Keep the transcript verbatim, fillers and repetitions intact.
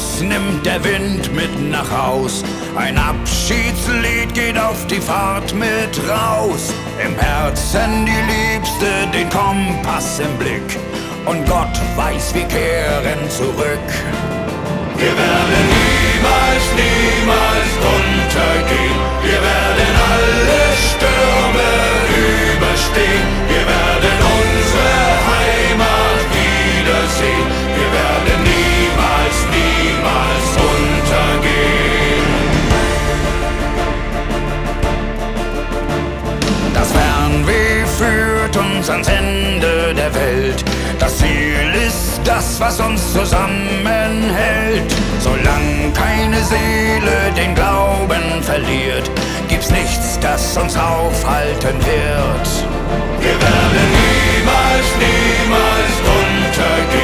Uns nimmt der Wind mit nach Haus. Ein Abschiedslied geht auf die Fahrt mit raus. Im Herzen die Liebste, den Kompass im Blick. Und Gott weiß, wir kehren zurück. Wir werden niemals, niemals untergehen. Wir werden alle Stürme überstehen. Wir werden unsere Heimat wiedersehen. Wir werden niemals, niemals untergehen. Das Fernweh führt uns ans Ende der Welt. Das Ziel ist das, was uns zusammenhält. Solange keine Seele den Glauben verliert, gibt's nichts, das uns aufhalten wird. Wir werden niemals, niemals untergehen.